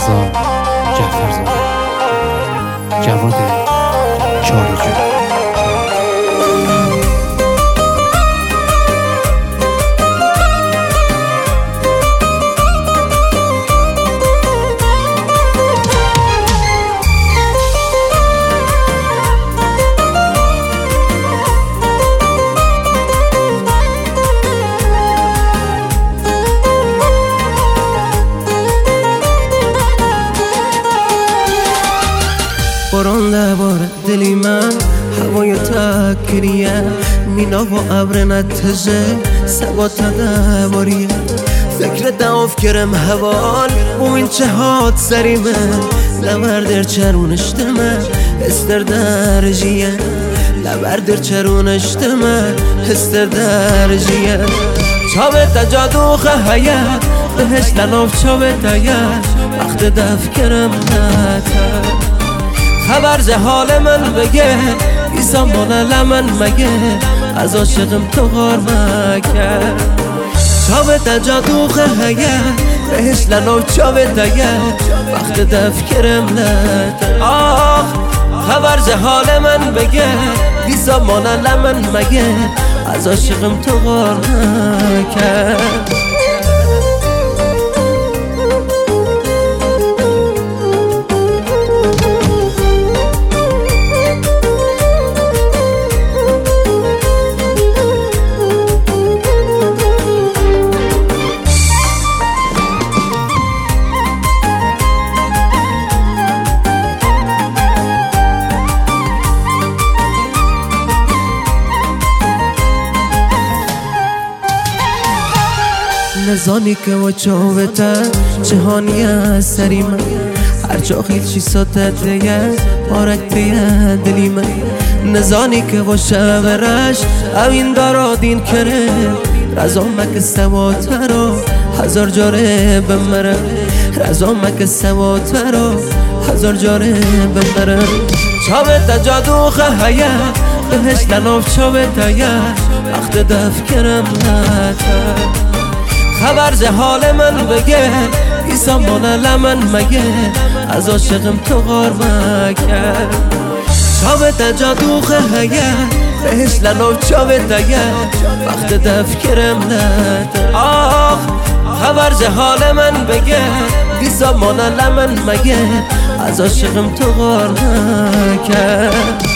رضا جعفرزاده، جواد چاریجو. باران درباره دلی من هوای تکریه مینا و ابر نتجه سبات درباریه فکر دعاف کرم حوال و این چه هات سریمه لبر در چرونشتمه استر درجیه لبر در چرونشتمه استر درجیه چاوه تجادوخه هیه بهش لناف چاوه تایه وقت دف کرم نتر خبر ز حال من بگه ای زمان لمن مگه از عاشقم تو غار مکه چاوه تجادوخه هیه بهش لنو چاوه تایه وقت دف کرم لده آخ خبر ز حال من بگه ای زمان لمن مگه از عاشقم تو غار مکه نزانی که و چاوته جهانی سری من هر جا خیلچی ساتت دیگه آرک دیگه دلی من نزانی که و شبرش اوین دارا دین کره رضا مک سواته رو هزار جاره بمره رضا مک سواته رو هزار جاره بمره چاوه تجادوخه هیه بهش لناف چاوه تایه وقت دف کرم نتر خبر ز حال من بگه ای زمان لمن مگه از عاشقم تو غار مکه چاوه تجادوخه هیه بهش لنو چاوه تایه وقت دف کرم نده آخ خبر ز حال من بگه ای زمان لمن مگه از عاشقم تو غار مکه